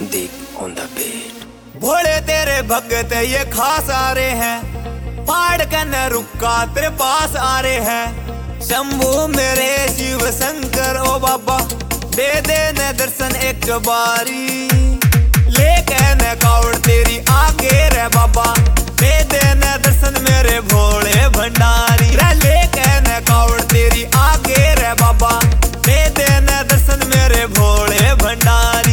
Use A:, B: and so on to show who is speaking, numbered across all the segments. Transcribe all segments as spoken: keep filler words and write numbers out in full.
A: Sandeep on the beat.
B: भोले तेरे भगत ये खास आ रहे हैं, पाड़ के न रुका तेरे पास आ रहे हैं। शंभू मेरे शिव शंकर ओ बाबा, दे दे न दर्शन एक बारी। लेके न कावड़ तेरी आगे रे बाबा, दे दे न दर्शन मेरे भोले भंडारी। लेके न कावड़ तेरी आगे रे बाबा, दे दे न दर्शन मेरे भोले भंडारी।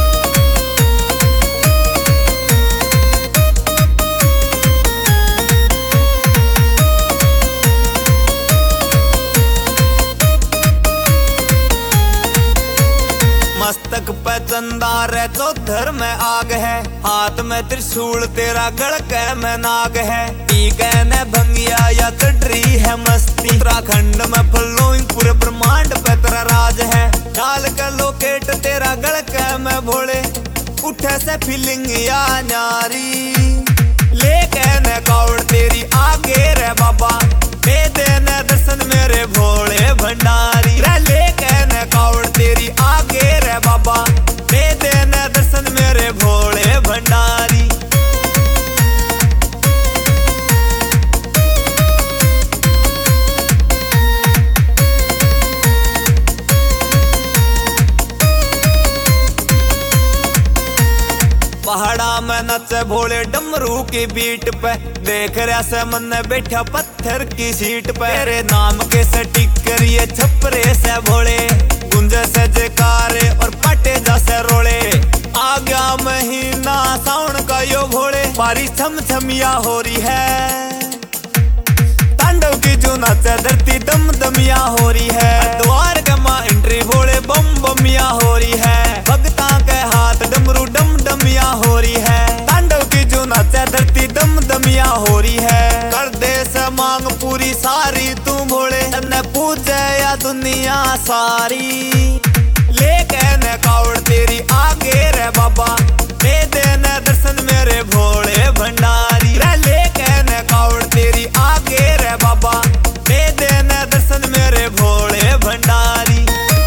B: मस्तक पे चंदा रे तो धर्म में आग है, हाथ में त्रिशूल तेरा गड़के में नाग है। पीके न भंगिया या चढ़ी है मस्ती, उत्तराखंड में फलोइंग पूरे ब्रह्मांड पे तेरा राज है। डाल के लोकेट तेरा गड़के में भोले, उठे से फीलिंग या नारी। लेके न कावड़ तेरी आगे रे बाबा, दे दे न दर्शन मेरे भोले भंडारी। लेके न कावड़ तेरी आगे रे बाबा, दे दे न दर्शन मेरे भोले भंडारी। पहाड़ा में नचे भोले डमरू की बीट पे, देख रहा से मन बैठा पत्थर की सीट पे। तेरे नाम के स्टिकर ये छपरे से भोले, गुंजे से जयकारे और पाटे जैसे रोले। आ गया महीना सावन का यो भोले, बारिश छम छमिया हो रही है। तांडव की जो नाचे धरती दम दमिया हो रही है। द्वार का माँ एंट्री भोले बम बमिया हो रही है। भक्ता के हाथ डमरू डम डमिया हो रही है। तांडव की जो नाचे धरती दम दमिया हो रही है। कर दे से मांग पूरी सारी तू भोले, तन्ने पूजे या दुनिया सारी। लेके न कावड़ तेरी आगे रे बाबा, दे दे न दर्शन मेरे भोले भंडारी। लेके न कावड़ तेरी आगे रे बाबा, दे दे न दर्शन मेरे भोले भंडारी।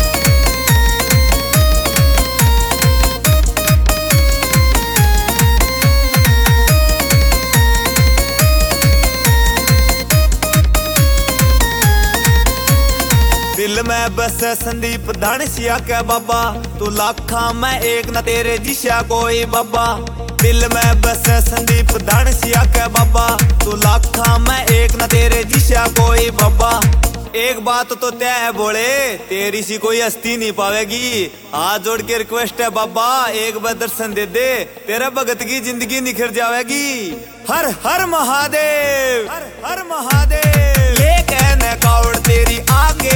B: दिल में बस संदीप धनसिया के बाबा, तू लाखा में एक न तेरे जिशा कोई बाबा। दिल में बस संदीप धनसिया के बाबा, तू लाखा में एक न तेरे जिशा कोई बाबा। एक बात तो तय है भोले, तेरी सी कोई हस्ती नहीं पावेगी। हाथ जोड़ के रिक्वेस्ट है बाबा, एक बार दर्शन दे दे, तेरे भगत की जिंदगी निखर जाएगी। हर हर महादेव, हर हर महादेव। लेके न कावड़ तेरी आगे